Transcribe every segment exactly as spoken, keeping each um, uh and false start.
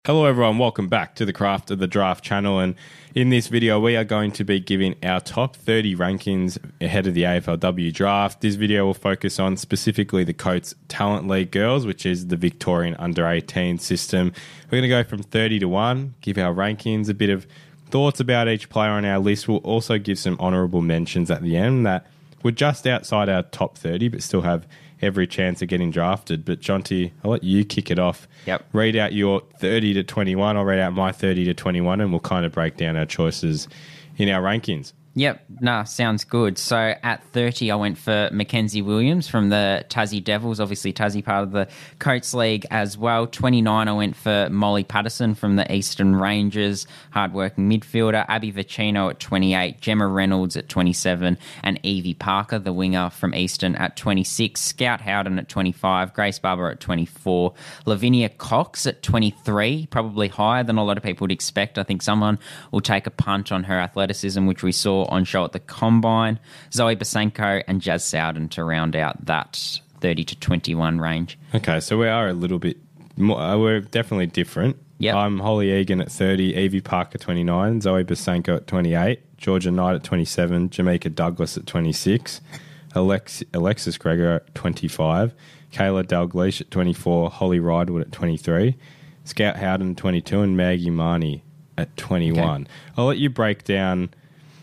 Hello everyone, welcome back to the Craft of the Draft channel, and in this video we are going to be giving our top thirty rankings ahead of the A F L W draft. This video will focus on specifically the Coates Talent League girls, which is the Victorian under eighteen system. We're going to go from thirty to one, give our rankings, a bit of thoughts about each player on our list. We'll also give some honourable mentions at the end that were just outside our top thirty but still have every chance of getting drafted. But Jonty, I'll let you kick it off. Yep. Read out your thirty to twenty-one. I'll read out my thirty to twenty-one, and we'll kind of break down our choices in our rankings. Yep, nah, sounds good. So at thirty, I went for Mackenzie Williams from the Tassie Devils, obviously Tassie part of the Coates League as well. twenty-nine, I went for Molly Patterson from the Eastern Rangers, hardworking midfielder. Abby Vicino at twenty-eight, Gemma Reynolds at twenty-seven, and Evie Parker, the winger from Eastern, at twenty-six. Scout Howden at twenty-five, Grace Barber at twenty-four, Lavinia Cox at twenty-three, probably higher than a lot of people would expect. I think someone will take a punt on her athleticism, which we saw on show at the Combine. Zoe Basenko and Jazz Sowden to round out that thirty to twenty-one range. Okay, so we are a little bit more, uh, we're definitely different. Yep. I'm Holly Egan at thirty, Evie Parker twenty-nine, Zoe Basenko at twenty-eight, Georgia Knight at twenty-seven, Jamaica Douglas at twenty-six, Alex, Alexis Gregor at twenty-five, Kayla Dalgleish at twenty-four, Holly Ridewood at twenty-three, Scout Howden at twenty-two, and Maggie Marnie at twenty-one. Okay. I'll let you break down,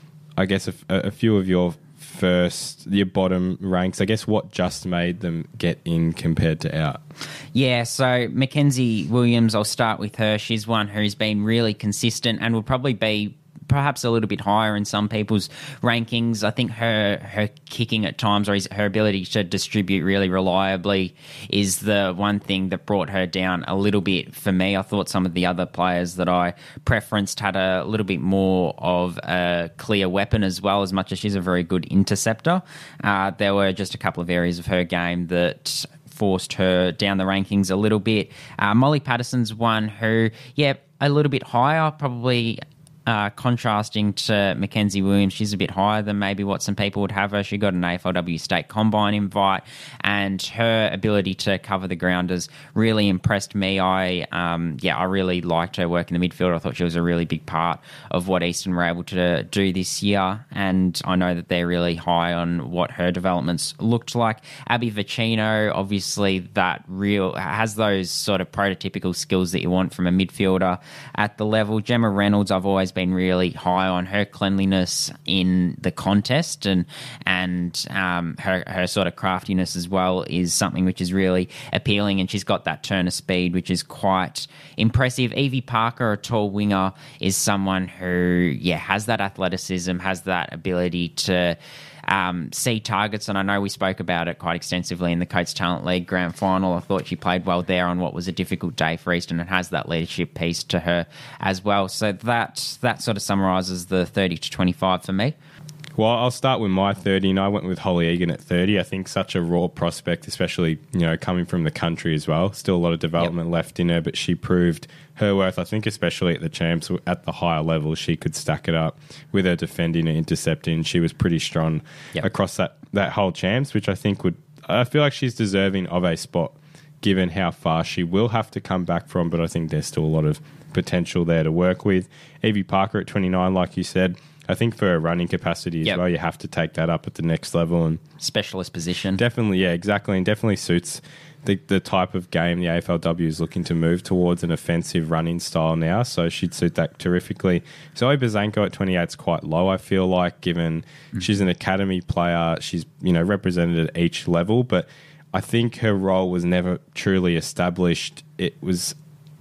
I guess, a, a few of your first, your bottom ranks. I guess what just made them get in compared to out. Yeah, so Mackenzie Williams, I'll start with her. She's one who's been really consistent and will probably be perhaps a little bit higher in some people's rankings. I think her her kicking at times, or her ability to distribute really reliably, is the one thing that brought her down a little bit for me. I thought some of the other players that I preferenced had a little bit more of a clear weapon as well, as much as she's a very good interceptor. Uh, there were just a couple of areas of her game that forced her down the rankings a little bit. Uh, Molly Patterson's one who, yeah, a little bit higher, probably. Uh, contrasting to Mackenzie Williams, she's a bit higher than maybe what some people would have her. She got an A F L W State Combine invite, and her ability to cover the grounders really impressed me. I, um, yeah, I really liked her work in the midfield. I thought she was a really big part of what Eastern were able to do this year, and I know that they're really high on what her developments looked like. Abby Vicino, obviously, that real has those sort of prototypical skills that you want from a midfielder at the level. Gemma Reynolds, I've always been really high on her cleanliness in the contest, and and um, her her sort of craftiness as well is something which is really appealing, and she's got that turn of speed which is quite impressive. Evie Parker, a tall winger, is someone who yeah has that athleticism, has that ability to Um, see targets, and I know we spoke about it quite extensively in the Coates Talent League Grand Final. I thought she played well there on what was a difficult day for Eastern, and has that leadership piece to her as well. So that that sort of summarises the thirty to twenty-five for me. Well, I'll start with my thirty, and I went with Holly Egan at thirty. I think such a raw prospect, especially, you know, coming from the country as well. Still a lot of development yep. left in her, but she proved her worth. I think especially at the champs, at the higher level, she could stack it up with her defending and intercepting. She was pretty strong yep. across that, that whole champs, which I think would, I feel like she's deserving of a spot given how far she will have to come back from, but I think there's still a lot of potential there to work with. Evie Parker at twenty-nine, like you said, I think for a running capacity as yep. well, you have to take that up at the next level. And specialist position. Definitely, yeah, exactly. And definitely suits the, the type of game the A F L W is looking to move towards, an offensive running style now. So she'd suit that terrifically. Zoe Basenko at twenty-eight is quite low, I feel like, given mm. she's an academy player. She's, you know, represented at each level. But I think her role was never truly established. It was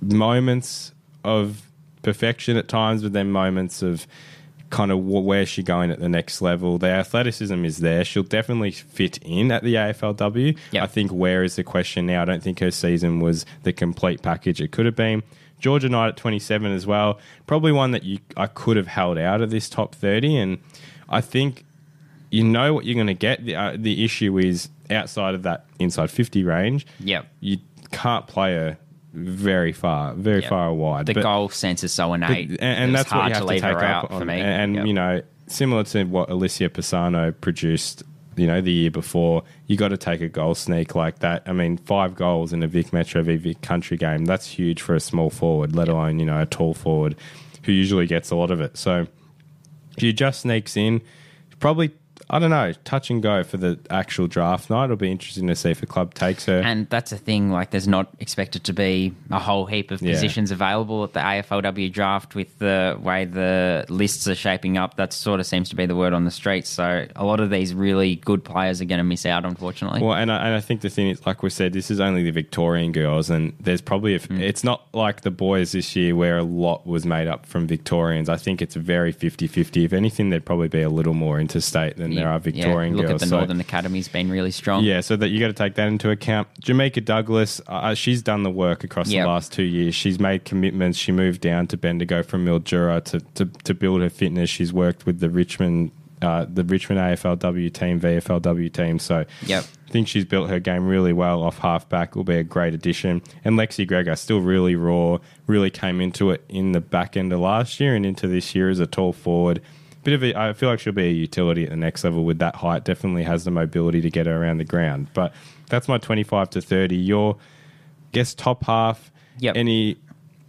moments of perfection at times, but then moments of kind of where's she going at the next level. The athleticism is there. She'll definitely fit in at the A F L W. Yep. I think where is the question now? I don't think her season was the complete package it could have been. Georgia Knight at twenty-seven as well. Probably one that you I could have held out of this top thirty, and I think you know what you're going to get. The, uh, the issue is outside of that inside fifty range, yep. you can't play her very far, very yep. far wide. The but, goal sense is so innate, but, and, and that's what you have to, to take up on. For me. And, yep. you know, similar to what Alicia Pisano produced you know, the year before, you got to take a goal sneak like that. I mean, five goals in a Vic Metro v Vic Country game, that's huge for a small forward, let alone, you know, a tall forward who usually gets a lot of it. So if you just sneaks in, probably, I don't know, touch and go for the actual draft night. It'll be interesting to see if a club takes her. And that's a thing, like there's not expected to be a whole heap of Yeah. positions available at the A F L W draft with the way the lists are shaping up. That sort of seems to be the word on the street. So a lot of these really good players are going to miss out, unfortunately. Well, and I, and I think the thing is, like we said, this is only the Victorian girls, and there's probably a, mm. it's not like the boys this year where a lot was made up from Victorians. I think it's very fifty-fifty. If anything, there'd probably be a little more interstate than Yeah. there are Victorian yeah, look girls. at the So- Northern Academy's been really strong. Yeah, so that you got to take that into account. Jamaica Douglas, uh, she's done the work across Yep. the last two years. She's made commitments. She moved down to Bendigo from Mildura to, to, to build her fitness. She's worked with the Richmond uh, the Richmond A F L W team, V F L W team. So Yep. I think she's built her game really well off halfback. Will be a great addition. And Lexi Gregor, still really raw, really came into it in the back end of last year and into this year as a tall forward. Bit of a, I feel like she'll be a utility at the next level with that height. Definitely has the mobility to get her around the ground. But that's my twenty-five to thirty. Your guess top half. Yep. Any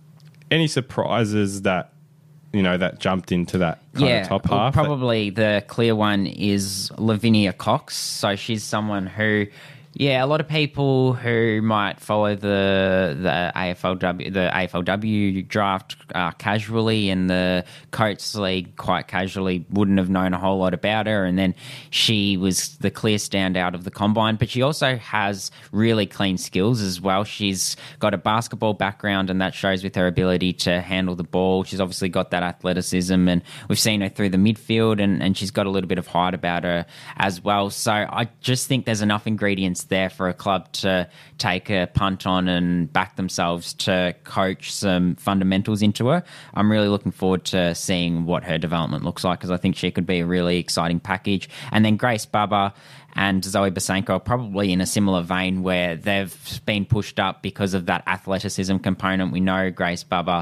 any surprises that you know that jumped into that kind yeah, of top well, half? probably the clear one is Lavinia Cox. So she's someone who, yeah, a lot of people who might follow the the A F L W the A F L W draft uh, casually and the Coates League quite casually wouldn't have known a whole lot about her, and then she was the clear standout of the combine. But she also has really clean skills as well. She's got a basketball background, and that shows with her ability to handle the ball. She's obviously got that athleticism, and we've seen her through the midfield, and, and she's got a little bit of height about her as well. So I just think there's enough ingredients there for a club to take a punt on and back themselves to coach some fundamentals into her. I'm really looking forward to seeing what her development looks like, because I think she could be a really exciting package. And then Grace Bubba and Zoe Basenko are probably in a similar vein where they've been pushed up because of that athleticism component. We know Grace Bubba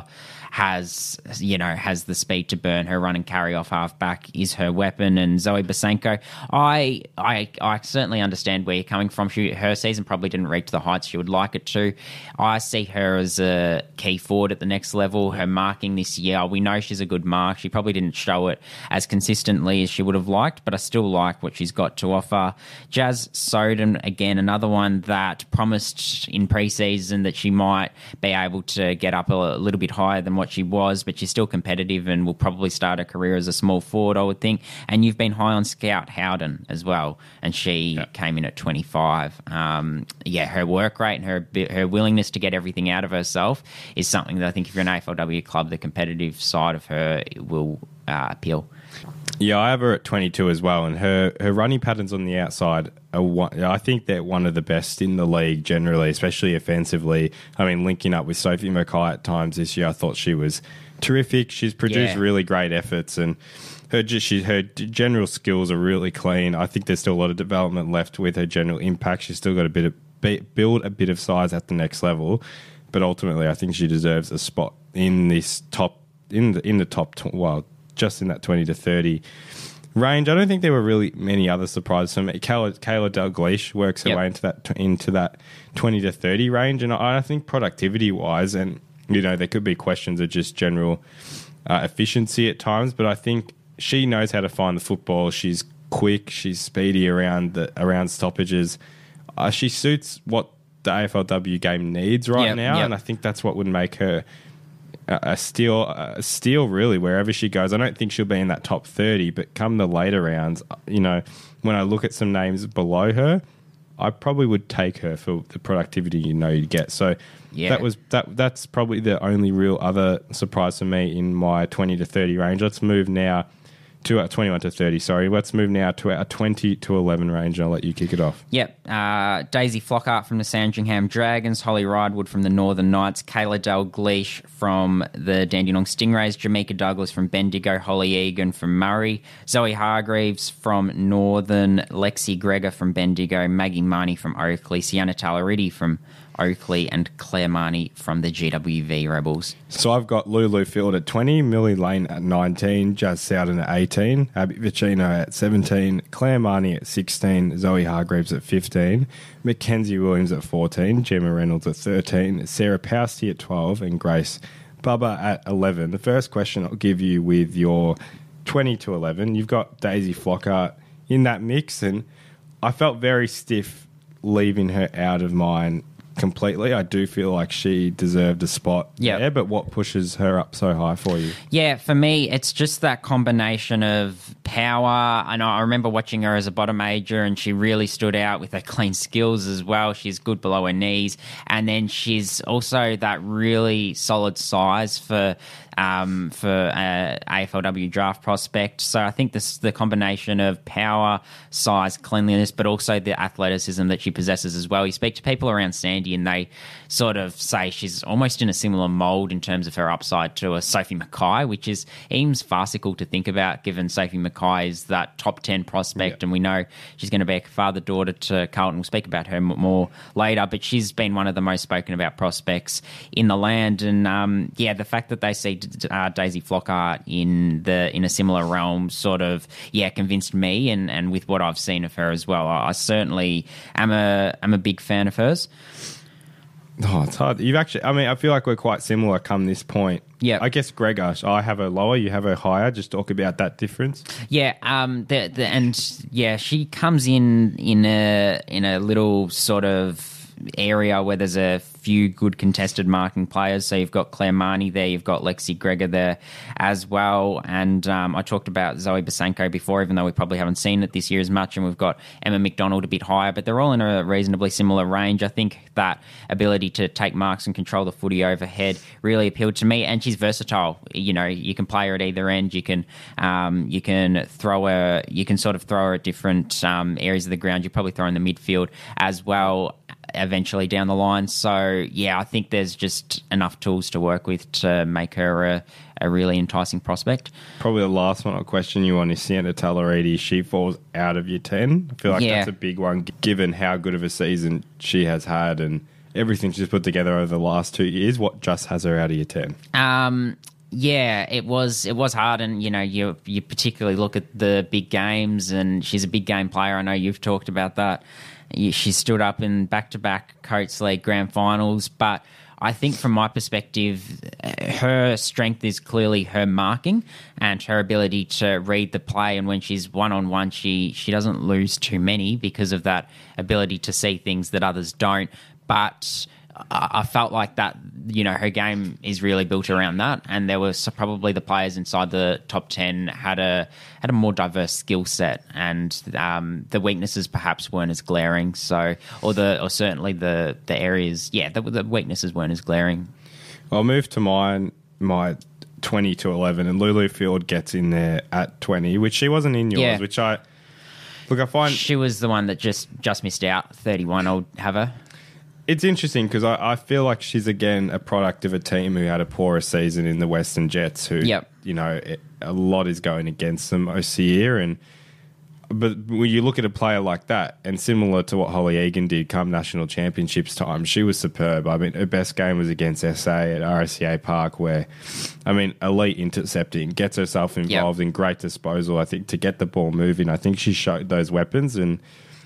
has, you know, has the speed to burn. Her run and carry off halfback is her weapon. And Zoe Basenko, I, I, I certainly understand where you're coming from. She, her season probably didn't reach the heights she would like it to. I see her as a key forward at the next level. Her marking this year, we know she's a good mark. She probably didn't show it as consistently as she would have liked, but I still like what she's got to offer. Jazz Soden, again, another one that promised in pre-season that she might be able to get up a, a little bit higher than what she was, but she's still competitive and will probably start her career as a small forward, I would think. And you've been high on Scout Howden as well, and she yeah. came in at twenty-five. Um, yeah, her work rate and her her willingness to get everything out of herself is something that I think if you're an A F L W club, the competitive side of her will uh, appeal. Yeah, I have her at twenty-two as well, and her, her running patterns on the outside are one, I think they're one of the best in the league generally, especially offensively. I mean, linking up with Sophie Mackay at times this year, I thought she was terrific. She's produced Yeah. really great efforts, and her just she, her general skills are really clean. I think there's still a lot of development left with her general impact. She's still got a bit of be, build a bit of size at the next level, but ultimately, I think she deserves a spot in this top in the in the top tw- well. just in that twenty to thirty range. I don't think there were really many other surprises for me. Kayla, Kayla Dalglish works her Yep. way into that into that twenty to thirty range, and I, I think productivity-wise, and you know, there could be questions of just general uh, efficiency at times, but I think she knows how to find the football. She's quick, she's speedy around the around stoppages. Uh, she suits what the A F L W game needs right Yep, now, yep. and I think that's what would make her a steal, a steal really wherever she goes. I don't think she'll be in that top thirty, but come the later rounds, you know, when I look at some names below her, I probably would take her for the productivity you know you'd get. So Yeah. that was that. That's probably the only real other surprise for me in my twenty to thirty range. Let's move now to our twenty-one to thirty. Sorry, let's move now to our twenty to eleven range, and I'll let you kick it off. Yep. Uh, Daisy Flockhart from the Sandringham Dragons, Holly Ridewood from the Northern Knights, Kayla Dalglish from the Dandenong Stingrays, Jamaica Douglas from Bendigo, Holly Egan from Murray, Zoe Hargreaves from Northern, Lexi Gregor from Bendigo, Maggie Marnie from Oakley, Sienna Talaridi from Oakley, and Claire Marnie from the G W V Rebels. So I've got Lulu Field at twenty, Millie Lane at nineteen, Jazz Sowden at eighteen, Abby Vicino at seventeen, Claire Marnie at sixteen, Zoe Hargreaves at fifteen, Mackenzie Williams at fourteen, Gemma Reynolds at thirteen, Sarah Pousty at twelve, and Grace Bubba at eleven. The first question I'll give you with your twenty to eleven, you've got Daisy Flockhart in that mix, and I felt very stiff leaving her out of mine completely. I do feel like she deserved a spot yep. there, but what pushes her up so high for you? Yeah, for me, it's just that combination of power. I know I remember watching her as a bottom major, and she really stood out with her clean skills as well. She's good below her knees, and then she's also that really solid size for um, for uh, A F L W draft prospect. So I think this the combination of power, size, cleanliness, but also the athleticism that she possesses as well. You speak to people around Sandy, and they sort of say she's almost in a similar mould in terms of her upside to a Sophie Mackay, which is seems farcical to think about, given Sophie Mackay is that top ten prospect, yeah. and we know she's going to be a father-daughter to Carlton. We'll speak about her more later, but she's been one of the most spoken about prospects in the land. And um, yeah, the fact that they see uh, Daisy Flockhart in the in a similar realm sort of yeah convinced me, and, and with what I've seen of her as well, I, I certainly am a am a big fan of hers. Oh, it's hard. You've actually, I mean, I feel like we're quite similar come this point. Yeah. I guess, Gregor, I have her lower, you have her higher. Just talk about that difference. Yeah. Um. The, the and yeah, she comes in in a in a little sort of area where there's a few good contested marking players. So you've got Claire Marnie there, you've got Lexi Gregor there as well. And um, I talked about Zoe Basanko before, even though we probably haven't seen it this year as much. And we've got Emma McDonald a bit higher, but they're all in a reasonably similar range. I think that ability to take marks and control the footy overhead really appealed to me. And she's versatile. You know, you can play her at either end. You can um, you can throw her. You can sort of throw her at different um, areas of the ground. You probably throw in the midfield as well eventually down the line. So yeah, I think there's just enough tools to work with to make her a, a really enticing prospect. Probably the last one I'll question you on is Sienna Tallaridi. She falls out of your ten. I feel like yeah. that's a big one given how good of a season she has had and everything she's put together over the last two years. What just has her out of your ten? Um, yeah, it was it was hard, and you know you you particularly look at the big games, and she's a big game player. I know you've talked about that. She stood up in back-to-back Coates League grand finals, but I think from my perspective, her strength is clearly her marking and her ability to read the play. And when she's one-on-one, she, she doesn't lose too many because of that ability to see things that others don't. But I felt like that, you know, her game is really built around that, and there were probably the players inside the top ten had a had a more diverse skill set, and um, the weaknesses perhaps weren't as glaring. So, or the or certainly the the areas, yeah, the, the weaknesses weren't as glaring. I'll move to mine, my twenty to eleven, and Lulu Field gets in there at twenty, which she wasn't in yours, yeah. which I look. I find she was the one that just just missed out. thirty-one, I'll have her. It's interesting because I, I feel like she's, again, a product of a team who had a poorer season in the Western Jets who, yep. you know, it, a lot is going against them most year. And, but when you look at a player like that, and similar to what Holly Egan did come National Championships time, she was superb. I mean, her best game was against S A at R S C A Park where, I mean, elite intercepting, gets herself involved yep. in great disposal, I think, to get the ball moving. I think she showed those weapons, and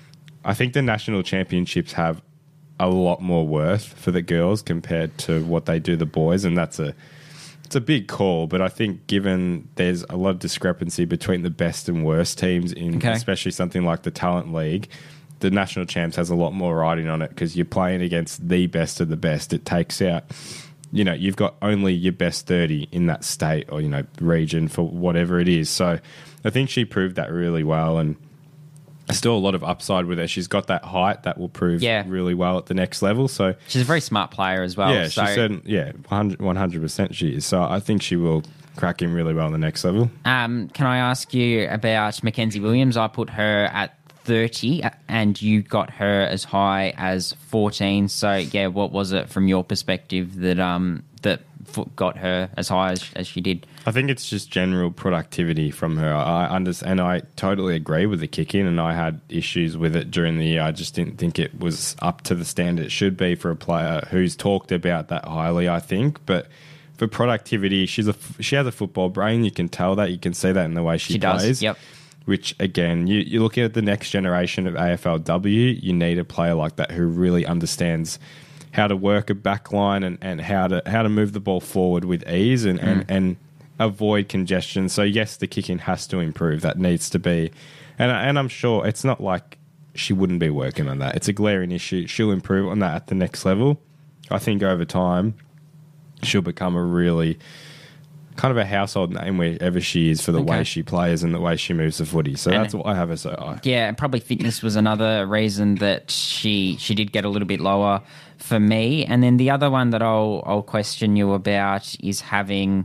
I think the National Championships have a lot more worth for the girls compared to what they do the boys, and that's a it's a big call. But I think given there's a lot of discrepancy between the best and worst teams in okay. especially something like the Talent League, the National Champs has a lot more riding on it because you're playing against the best of the best. It takes out, you know, you've got only your best thirty in that state or, you know, region for whatever it is. So I think she proved that really well, and still a lot of upside with her. She's got that height that will prove yeah. really well at the next level. So she's a very smart player as well. Yeah, so. she's certain, yeah, one hundred percent she is. So I think she will crack in really well in the next level. Um, can I ask you about Mackenzie Williams? I put her at thirty and you got her as high as fourteen. So yeah, what was it from your perspective that um that got her as high as, as she did. I think it's just general productivity from her. I understand, and I totally agree with the kick in, and I had issues with it during the year. I just didn't think it was up to the standard it should be for a player who's talked about that highly, I think. But for productivity, she's a, she has a football brain. You can tell that. You can see that in the way she, she plays. Does, yep. Which, again, you, you're looking at the next generation of A F L W, you need a player like that who really understands how to work a back line and, and how to how to move the ball forward with ease and, mm. and, and avoid congestion. So, yes, the kicking has to improve. That needs to be. And, and I'm sure it's not like she wouldn't be working on that. It's a glaring issue. She'll improve on that at the next level. I think over time, she'll become a really kind of a household name wherever she is for the okay. way she plays and the way she moves the footy. So and that's what I have her so high. Yeah, and probably fitness was another reason that she she did get a little bit lower for me. And then the other one that I'll I'll question you about is having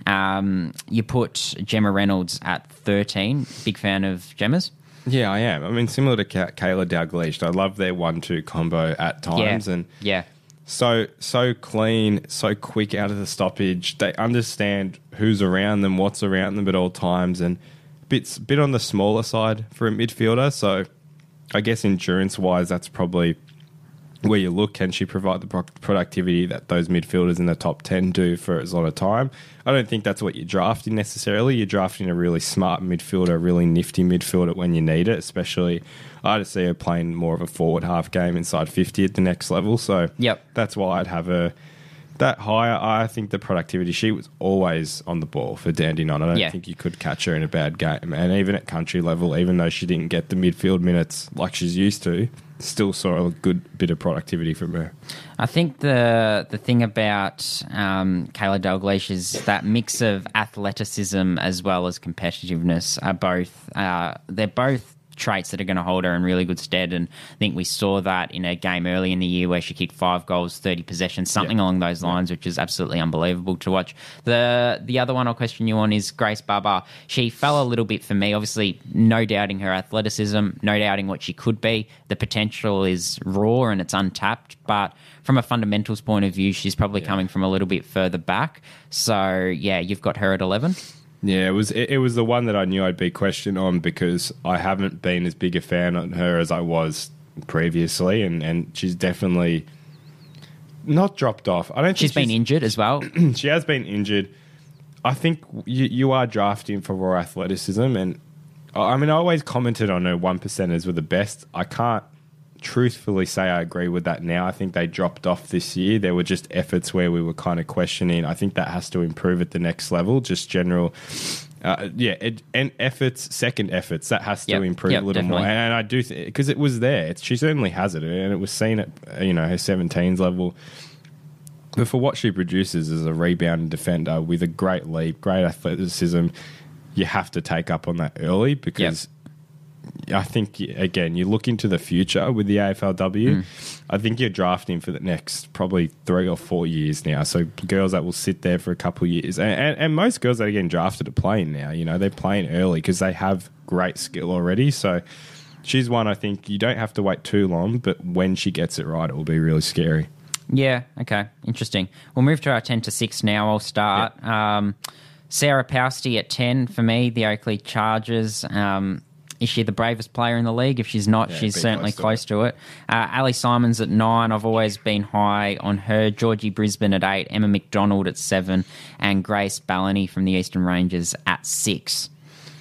um, you put Gemma Reynolds at thirteen. Big fan of Gemma's. Yeah, I am. I mean, similar to Ka- Kayla Dalglish, I love their one two combo at times. Yeah. and yeah. So so clean, so quick out of the stoppage. They understand who's around them, what's around them at all times, and bits bit on the smaller side for a midfielder. So I guess endurance-wise, that's probably where you look. Can she provide the pro- productivity that those midfielders in the top ten do for as long a time? I don't think that's what you're drafting necessarily. You're drafting a really smart midfielder, a really nifty midfielder when you need it, especially I just see her playing more of a forward half game inside fifty at the next level. So yep. that's why I'd have her that higher. I think the productivity, she was always on the ball for Dandenong. I don't yeah. think you could catch her in a bad game. And even at country level, even though she didn't get the midfield minutes like she's used to, still saw a good bit of productivity from her. I think the the thing about um, Kayla Dalglish is that mix of athleticism as well as competitiveness are both uh, they're both traits that are going to hold her in really good stead, and I think we saw that in a game early in the year where she kicked five goals, thirty possessions, something yeah. along those lines, yeah. which is absolutely unbelievable to watch. The the other one I'll question you on is Grace Barber. She fell a little bit for me. Obviously, no doubting her athleticism, no doubting what she could be. The potential is raw and it's untapped, but from a fundamentals point of view, she's probably yeah. coming from a little bit further back. So, yeah, you've got her at eleven. Yeah, it was it, it was the one that I knew I'd be questioned on because I haven't been as big a fan of her as I was previously, and, and she's definitely not dropped off. I don't. She's think been injured as well. She has been injured. I think you, you are drafting for raw athleticism, and I mean I always commented on her one percenters were the best. I can't truthfully say I agree with that now. I think they dropped off this year. There were just efforts where we were kind of questioning. I think that has to improve at the next level. Just general, uh, yeah, it, and efforts, second efforts, that has to yep, improve yep, a little definitely. more. And, and I do think because it was there. It's, she certainly has it, and it was seen at you know her seventeens level. But for what she produces as a rebound defender with a great leap, great athleticism, you have to take up on that early because. Yep. I think, again, you look into the future with the A F L W, mm. I think you're drafting for the next probably three or four years now. So girls that will sit there for a couple of years. And, and, and most girls that are getting drafted are playing now. You know, they're playing early because they have great skill already. So she's one I think you don't have to wait too long, but when she gets it right, it will be really scary. Yeah, okay, interesting. We'll move to our ten to six now. I'll start. Yep. Um, Sarah Pousty at ten for me, the Oakley Chargers. Um Is she the bravest player in the league? If she's not, yeah, she's certainly close to it. To it. Uh, Ali Simons at nine. I've always been high on her. Georgie Brisbane at eight. Emma McDonald at seven. And Grace Ballany from the Eastern Rangers at six.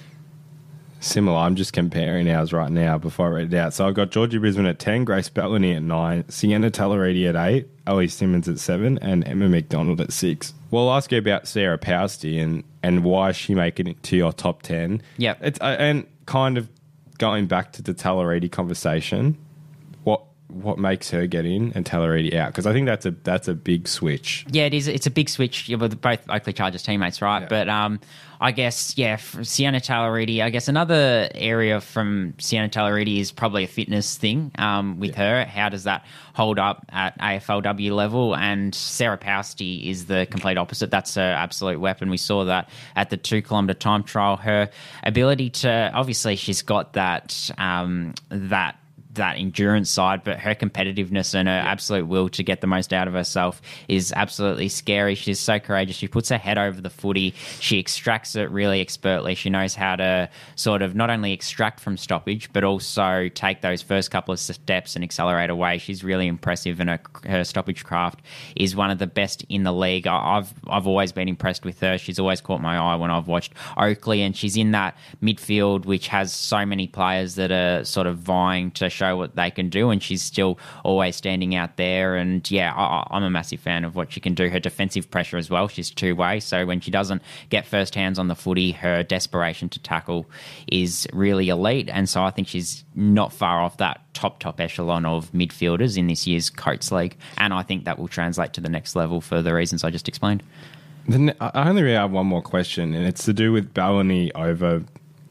Similar. I'm just comparing ours right now before I read it out. So I've got Georgie Brisbane at ten, Grace Ballany at nine, Sienna Tallaridi at eight, Ali Simmons at seven, and Emma McDonald at six. Well, I'll ask you about Sarah Pousty and, and why she making it to your top ten. Yep. It's, uh, and kind of going back to the Tallaridi conversation, what what makes her get in and Tallaridi out? Because I think that's a that's a big switch. Yeah, it is. It's a big switch. Yeah, both Oakley Chargers teammates, right? Yeah. But um, I guess, yeah, for Sienna Tallaridi, I guess another area from Sienna Tallaridi is probably a fitness thing um, with yeah. her. How does that hold up at A F L W level? And Sarah Pousty is the complete opposite. That's her absolute weapon. We saw that at the two-kilometre time trial. Her ability to, obviously she's got that um, that that endurance side, but her competitiveness and her yeah. absolute will to get the most out of herself is absolutely scary. She's so courageous. She puts her head over the footy. She extracts it really expertly. She knows how to sort of not only extract from stoppage, but also take those first couple of steps and accelerate away. She's really impressive, and her, her stoppage craft is one of the best in the league. I've I've always been impressed with her. She's always caught my eye when I've watched Oakley, and she's in that midfield which has so many players that are sort of vying to show what they can do, and she's still always standing out there. And yeah, I, I'm a massive fan of what she can do. Her defensive pressure as well, she's two-way, so when she doesn't get first hands on the footy, her desperation to tackle is really elite, and so I think she's not far off that top, top echelon of midfielders in this year's Coates League, and I think that will translate to the next level for the reasons I just explained. Then I only really have one more question, and it's to do with Bellany over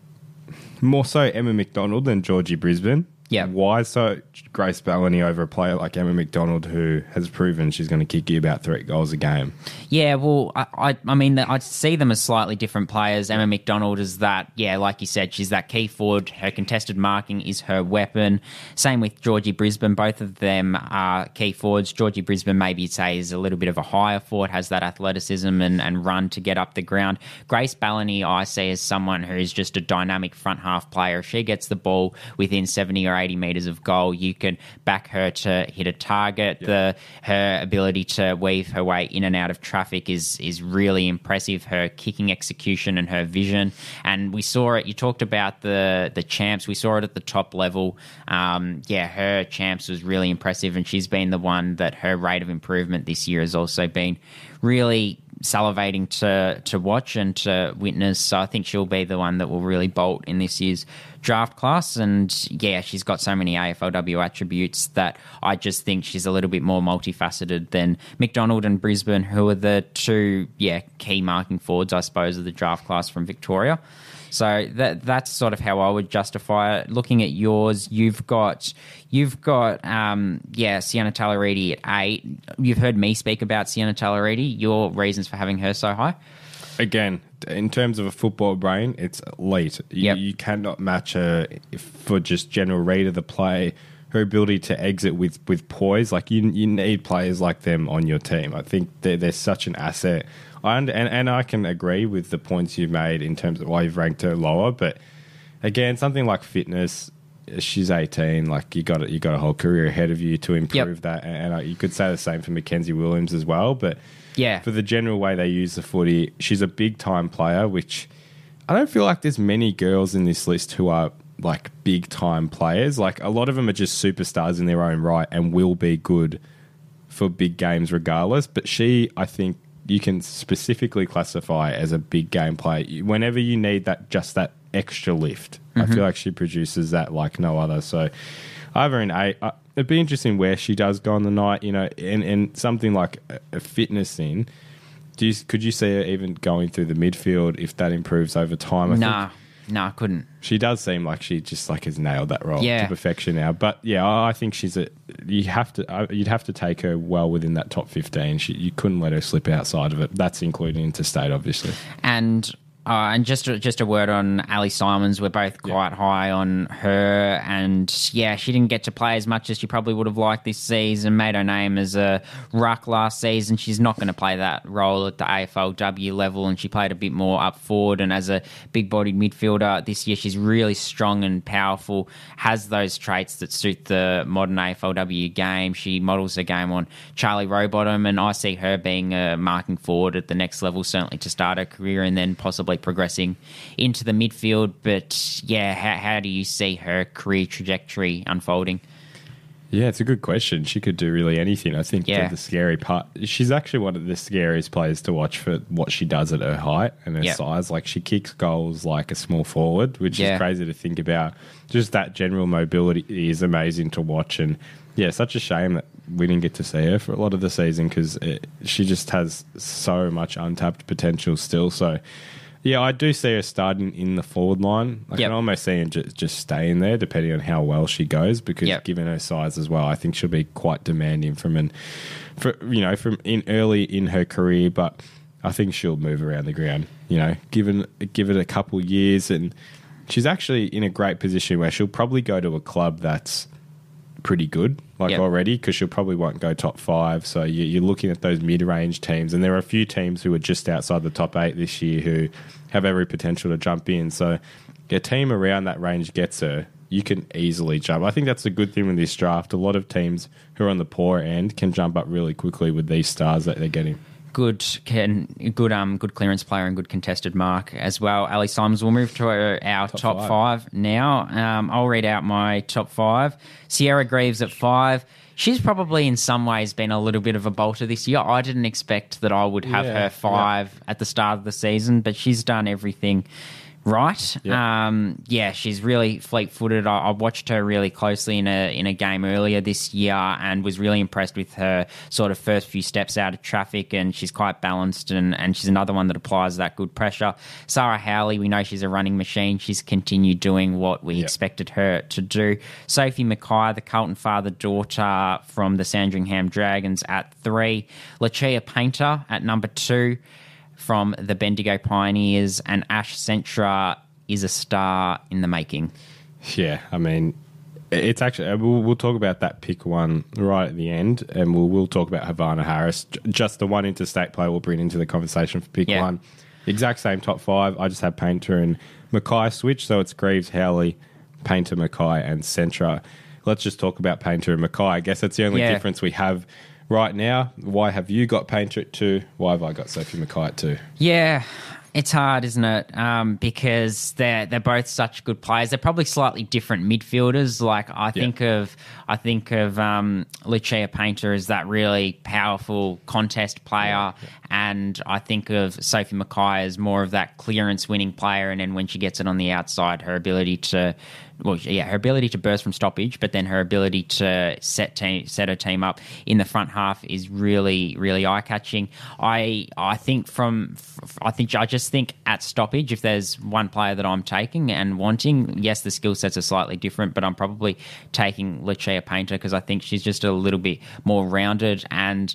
more so Emma McDonald than Georgie Brisbane. Yeah. Why so Grace Bellany over a player like Emma McDonald, who has proven she's going to kick you about three goals a game? Yeah, well, I, I, I mean, I see them as slightly different players. Emma McDonald is that, yeah, like you said, she's that key forward. Her contested marking is her weapon. Same with Georgie Brisbane. Both of them are key forwards. Georgie Brisbane, maybe you'd say, is a little bit of a higher forward, has that athleticism and, and run to get up the ground. Grace Bellany, I see as someone who is just a dynamic front half player. If she gets the ball within seventy or eighty metres of goal, you can back her to hit a target. Yep. The her ability to weave her way in and out of traffic is is really impressive. Her kicking execution and her vision, and we saw it. You talked about the the champs. We saw it at the top level. Um, yeah, her champs was really impressive, and she's been the one that her rate of improvement this year has also been really salivating to to watch and to witness. So I think she'll be the one that will really bolt in this year's draft class. And yeah, she's got so many A F L W attributes that I just think she's a little bit more multifaceted than McDonald and Brisbane, who are the two yeah key marking forwards, I suppose, of the draft class from Victoria. So that that's sort of how I would justify it. Looking at yours, you've got you've got um, yeah Sienna Talaridi at eight. You've heard me speak about Sienna Talaridi. Your reasons for having her so high? Again, in terms of a football brain, it's elite. You, yep. you cannot match her for just general rate of the play. Her ability to exit with, with poise, like you you need players like them on your team. I think they're, they're such an asset. I and, and I can agree with the points you made in terms of why you've ranked her lower. But again, something like fitness, she's eighteen. Like you got you got a whole career ahead of you to improve yep. that. And, and you could say the same for Mackenzie Williams as well. But yeah, for the general way they use the footy, she's a big time player. Which I don't feel like there's many girls in this list who are like big time players. Like a lot of them are just superstars in their own right and will be good for big games regardless. But she, I think, you can specifically classify as a big game player. Whenever you need that, just that extra lift, mm-hmm. I feel like she produces that like no other. So I have her in eight. Uh, it'd be interesting where she does go on the night, you know, and, and something like a, a fitness thing. Do you, could you see her even going through the midfield if that improves over time? I nah. think No, I couldn't. She does seem like she just like has nailed that role yeah. to perfection now. But yeah, I think she's a. You have to. You'd have to take her well within that top fifteen. She, you couldn't let her slip outside of it. That's including interstate, obviously. And uh, and just just a word on Ali Simons. We're both quite yeah. high on her, and yeah, she didn't get to play as much as she probably would have liked this season. Made her name as a ruck last season. She's not going to play that role at the A F L W level, and she played a bit more up forward. And as a big-bodied midfielder this year, she's really strong and powerful. Has those traits that suit the modern A F L W game. She models her game on Charlie Rowbottom, and I see her being a marking forward at the next level, certainly to start her career, and then possibly progressing into the midfield. But yeah, how, how do you see her career trajectory unfolding? Yeah, it's a good question. She could do really anything. I think yeah. the scary part, she's actually one of the scariest players to watch for what she does at her height and her yep. size. Like she kicks goals like a small forward, which yeah. is crazy to think about. Just that general mobility is amazing to watch. And yeah, such a shame that we didn't get to see her for a lot of the season because she just has so much untapped potential still. So yeah, I do see her starting in the forward line. I yep. can almost see her just, just staying there depending on how well she goes because yep. given her size as well, I think she'll be quite demanding from an, for, you know, from in early in her career, but I think she'll move around the ground, you know, given give it a couple years, and she's actually in a great position where she'll probably go to a club that's pretty good, like Yep. already, because she'll probably won't go top five. So you, you're looking at those mid-range teams, and there are a few teams who are just outside the top eight this year who have every potential to jump in. So a team around that range gets her, you can easily jump. I think that's a good thing with this draft. A lot of teams who are on the poor end can jump up really quickly with these stars that they're getting. Good, can good, um, good clearance player and good contested mark as well. Ali Simons will move to our, our top, Top five. five. now. Um, I'll read out my top five. Sierra Greaves at five. She's probably in some ways been a little bit of a bolter this year. I didn't expect that I would have Yeah, her five yeah. at the start of the season, but she's done everything right. Yeah. Um, yeah, she's really fleet-footed. I, I watched her really closely in a in a game earlier this year and was really impressed with her sort of first few steps out of traffic, and she's quite balanced, and, and she's another one that applies that good pressure. Sarah Howley, we know she's a running machine. She's continued doing what we Yep. expected her to do. Sophie Mackay, the Carlton father-daughter from the Sandringham Dragons at three. Lucia Painter at number two from the Bendigo Pioneers, and Ash Centra is a star in the making. Yeah, I mean, it's actually we'll, we'll talk about that pick one right at the end, and we'll we'll talk about Havana Harris. J- Just the one interstate player we'll bring into the conversation for pick Yeah. one. Exact same top five. I just have Painter and Mackay switch, so it's Greaves, Howley, Painter, Mackay, and Centra. Let's just talk about Painter and Mackay. I guess that's the only Yeah. difference we have right now. Why have you got Painter at two? Why have I got Sophie Mackay at two? Yeah, it's hard, isn't it? Um, because they're they're both such good players. They're probably slightly different midfielders. Like I think of I think of um, Lucia Painter as that really powerful contest player, Yeah, and I think of Sophie Mackay as more of that clearance winning player. And then when she gets it on the outside, her ability to well, yeah, her ability to burst from stoppage, but then her ability to set team, set her team up in the front half is really, really eye catching. I, I think from, I think I just think at stoppage, if there's one player that I'm taking and wanting, yes, the skill sets are slightly different, but I'm probably taking Lucia Painter because I think she's just a little bit more rounded, and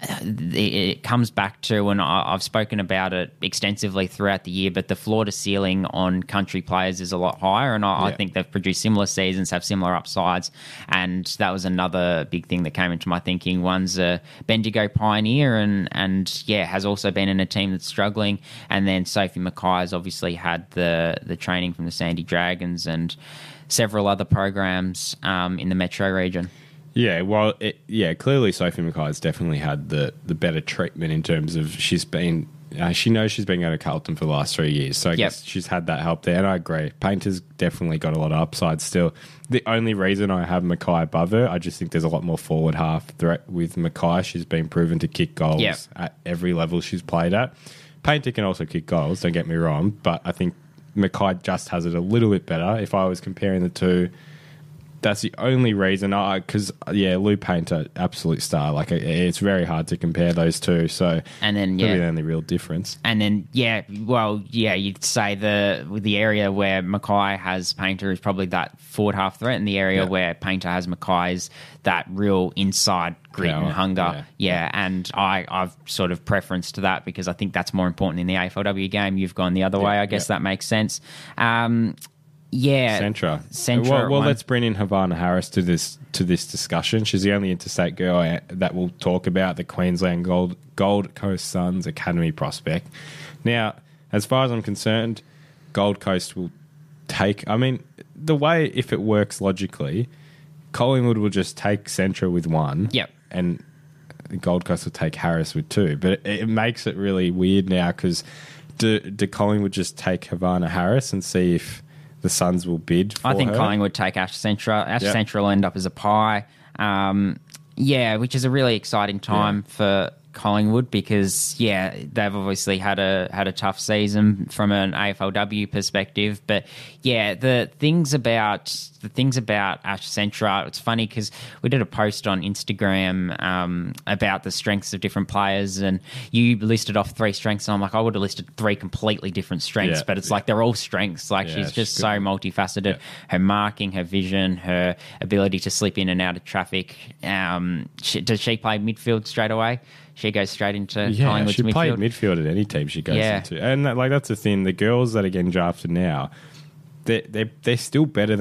it comes back to, and I've spoken about it extensively throughout the year, but the floor to ceiling on country players is a lot higher, and I, I Yeah. think they've produced similar seasons, have similar upsides, and that was another big thing that came into my thinking. One's a Bendigo pioneer, and and yeah, has also been in a team that's struggling, and then Sophie Mackay has obviously had the the training from the Sandy Dragons and several other programs um, in the metro region. Yeah, well, it, yeah, clearly Sophie Mackay has definitely had the, the better treatment in terms of she's been, uh, she knows she's been going to Carlton for the last three years, so I Yep. guess she's had that help there, and I agree. Painter's definitely got a lot of upside still. The only reason I have Mackay above her, I just think there's a lot more forward half threat with Mackay. She's been proven to kick goals Yep. at every level she's played at. Painter can also kick goals, don't get me wrong, but I think Mackay just has it a little bit better. If I was comparing the two, that's the only reason. I because yeah, Lou Painter, absolute star. Like it, it's very hard to compare those two. So And then, that'd be yeah. the only real difference. And then, yeah, well, yeah, you'd say the the area where Mackay has Painter is probably that forward half threat, and the area Yeah. where Painter has Mackay is that real inside grit Power, and hunger. yeah. Yeah, and I, I've sort of preference to that because I think that's more important in the A F L W game. You've gone the other Yeah, way. I guess yeah. that makes sense. Um, yeah. Centra. Centra Well, at well one. let's bring in Havana Harris to this to this discussion. She's the only interstate girl I, that will talk about the Queensland Gold Gold Coast Suns Academy prospect. Now, as far as I'm concerned, Gold Coast will take. I mean, the way if it works logically, Collingwood will just take Centra with one. Yep. And Gold Coast will take Harris with two. But it, it makes it really weird now because do, do Collingwood just take Havana Harris and see if the Suns will bid for I think her? Collingwood take Ash Centra. Ash Yep. Centra will end up as a pie. Um, yeah, which is a really exciting time for Collingwood because yeah, they've obviously had a had a tough season from an A F L W perspective. But yeah, the things about the things about Ash Centra, it's funny because we did a post on Instagram um, about the strengths of different players, and you listed off three strengths, and I'm like, I would have listed three completely different strengths, Yeah, but it's yeah. like they're all strengths. Like Yeah, she's she's just good. so multifaceted. Yeah. Her marking, her vision, her ability to slip in and out of traffic. Um, she, does she play midfield straight away? She goes straight into Yeah, Collingwood's she midfield. played midfield at any team she goes Yeah. into, and that, like that's the thing. The girls that are getting drafted now, they they they're still better than the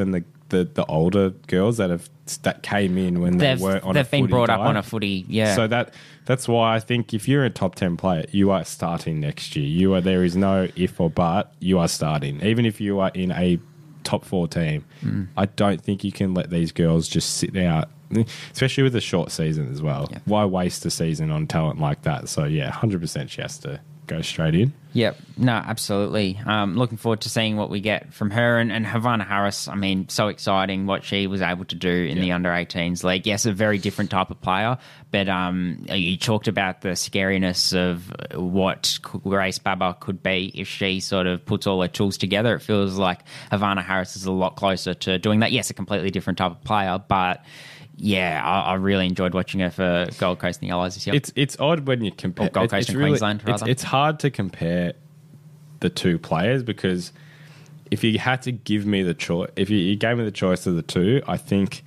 the, the older girls that have that came in when they've, they weren't on they've a been footy brought up diet. on a footy, yeah. So that that's why I think if you're a top ten player, you are starting next year. You are there is no if or but. You are starting, even if you are in a top four team. Mm. I don't think you can let these girls just sit out, especially with a short season as well. Yeah. Why waste a season on talent like that? So yeah, one hundred percent she has to go straight in. Yep. No, absolutely. Um, looking forward to seeing what we get from her. And, and Havana Harris, I mean, so exciting what she was able to do in yep. the under eighteens league. Yes, a very different type of player, but um, you talked about the scariness of what Grace Baba could be if she sort of puts all her tools together. It feels like Havana Harris is a lot closer to doing that. Yes, a completely different type of player, but... Yeah, I, I really enjoyed watching her for Gold Coast and the Yellows this year. It's it's odd when you compare... Or Gold Coast it's and really, Queensland, rather. It's, it's hard to compare the two players because if you had to give me the choice... If you, you gave me the choice of the two, I think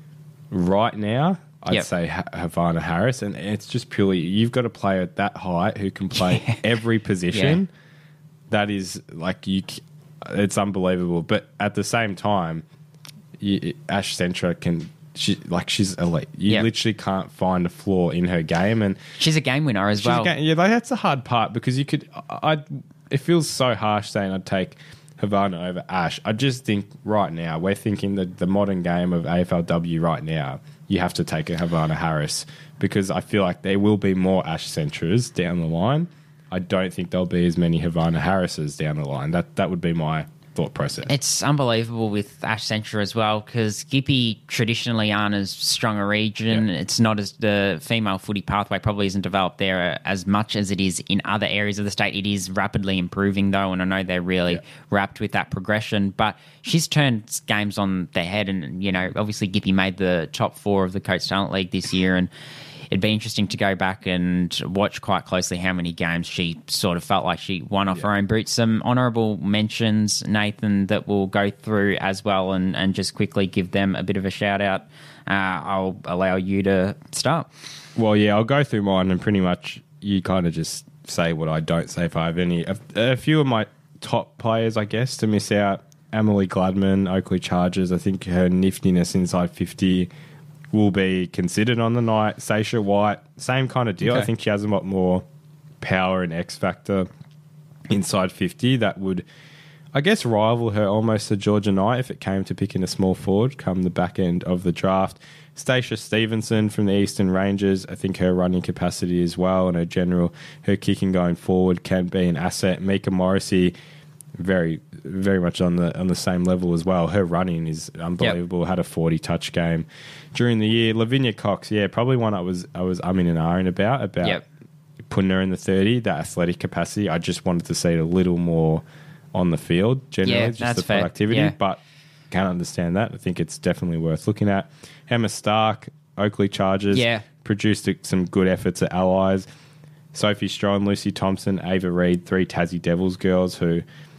right now I'd yep. say ha- Havana Harris, and it's just purely... You've got a player at that height who can play yeah. every position. Yeah. That is, like, you... It's unbelievable. But at the same time, you, Ash Centra can... She like she's elite. You yep. literally can't find a flaw in her game, and she's a game winner as well. Game, yeah, like, that's the hard part because you could. I. It feels so harsh saying I'd take Havana over Ash. I just think right now we're thinking that the modern game of A F L W right now, you have to take a Havana Harris because I feel like there will be more Ash Centras down the line. I don't think there'll be as many Havana Harrises down the line. That that would be my thought process. It's unbelievable with Ash Centra as well because Gippy traditionally aren't as strong a region. Yeah. It's not as the female footy pathway probably isn't developed there as much as it is in other areas of the state. It is rapidly improving though, and I know they're really yeah. wrapped with that progression. But she's turned games on their head, and you know, obviously Gippy made the top four of the Coates Talent League this year, and it'd be interesting to go back and watch quite closely how many games she sort of felt like she won off yeah. her own boot. Some honourable mentions, Nathan, that we'll go through as well and, and just quickly give them a bit of a shout out. Uh, I'll allow you to start. Well, yeah, I'll go through mine and pretty much you kind of just say what I don't say if I have any. A, a few of my top players, I guess, to miss out. Emily Gladman, Oakley Chargers. I think her niftiness inside fifty will be considered on the night. Sasha White, same kind of deal. Okay. I think she has a lot more power and X factor inside fifty that would, I guess, rival her almost to Georgia Knight if it came to picking a small forward come the back end of the draft. Stacia Stevenson from the Eastern Rangers, I think her running capacity as well and her general, her kicking going forward can be an asset. Mika Morrissey, very, very much on the on the same level as well. Her running is unbelievable. Yep. Had a forty touch game during the year. Lavinia Cox, yeah, probably one I was I was umming and ahhing about about yep. putting her in the thirty. That athletic capacity, I just wanted to see it a little more on the field generally, yeah, just that's the fair. productivity. Yeah. But can't understand that. I think it's definitely worth looking at. Emma Stark, Oakley Chargers, yeah. produced some good efforts at Allies. Sophie Strong, Lucy Thompson, Ava Reid, three Tassie Devils girls who.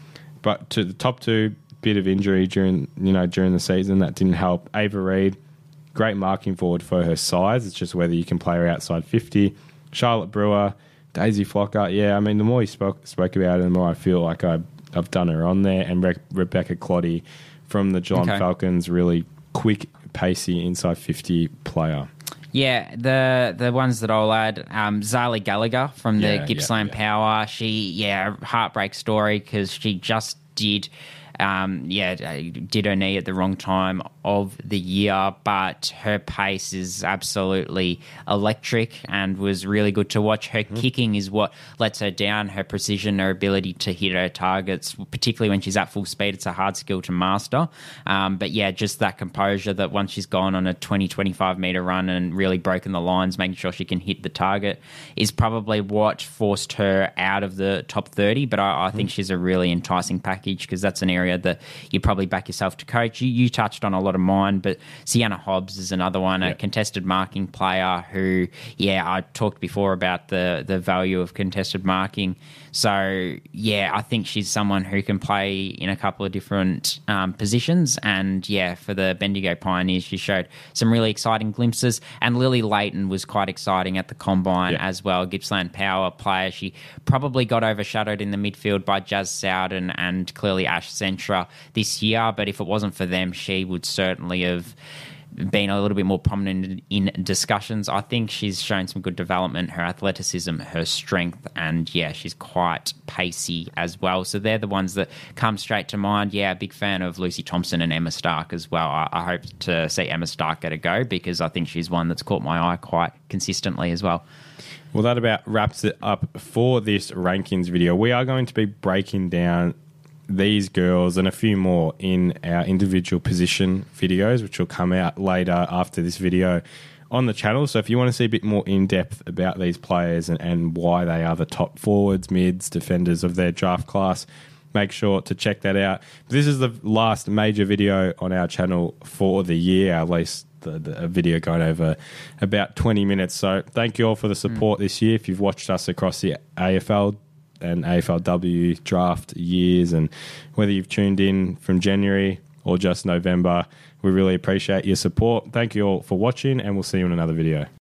But to the top two, bit of injury during you know during the season that didn't help. Ava Reid, great marking forward for her size. It's just whether you can play her outside fifty. Charlotte Brewer, Daisy Flocker. Yeah, I mean the more you spoke spoke about it, the more I feel like I've I've done her on there. And Re- Rebecca Cloddy from the Geelong okay. Falcons, really quick, pacey inside fifty player. Yeah, the the ones that I'll add, um, Zali Gallagher from the yeah, Gippsland yeah, yeah. Power. She, yeah, heartbreak story because she just did, um, yeah, did her knee at the wrong time of the year, but her pace is absolutely electric and was really good to watch. Her mm. kicking is what lets her down, her precision, her ability to hit her targets, particularly when she's at full speed. It's a hard skill to master. Um, but yeah, just that composure that once she's gone on a twenty, twenty-five metre run and really broken the lines, making sure she can hit the target is probably what forced her out of the top thirty. But I, I think mm. she's a really enticing package because that's an area that you probably back yourself to coach. You, you touched on a lot of mine, but Sienna Hobbs is another one, yep. a contested marking player who, yeah, I talked before about the, the value of contested marking. So, yeah, I think she's someone who can play in a couple of different um, positions. And, yeah, for the Bendigo Pioneers, she showed some really exciting glimpses. And Lily Leighton was quite exciting at the Combine yeah. as well. Gippsland Power player. She probably got overshadowed in the midfield by Jazz Sowden and clearly Ash Centra Centra this year, but if it wasn't for them, she would certainly have been a little bit more prominent in discussions. I think she's shown some good development, her athleticism, her strength, and yeah, she's quite pacey as well. So they're the ones that come straight to mind. Yeah, a big fan of Lucy Thompson and Emma Stark as well. I, I hope to see Emma Stark get a go because I think she's one that's caught my eye quite consistently as well. Well, that about wraps it up for this rankings video. We are going to be breaking down these girls and a few more in our individual position videos, which will come out later after this video on the channel. So if you want to see a bit more in-depth about these players and, and why they are the top forwards, mids, defenders of their draft class, make sure to check that out. This is the last major video on our channel for the year, at least the, the a video going over about twenty minutes. So thank you all for the support mm. this year. If you've watched us across the A F L and A F L W draft years, and whether you've tuned in from January or just November, we really appreciate your support. Thank you all for watching, and we'll see you in another video.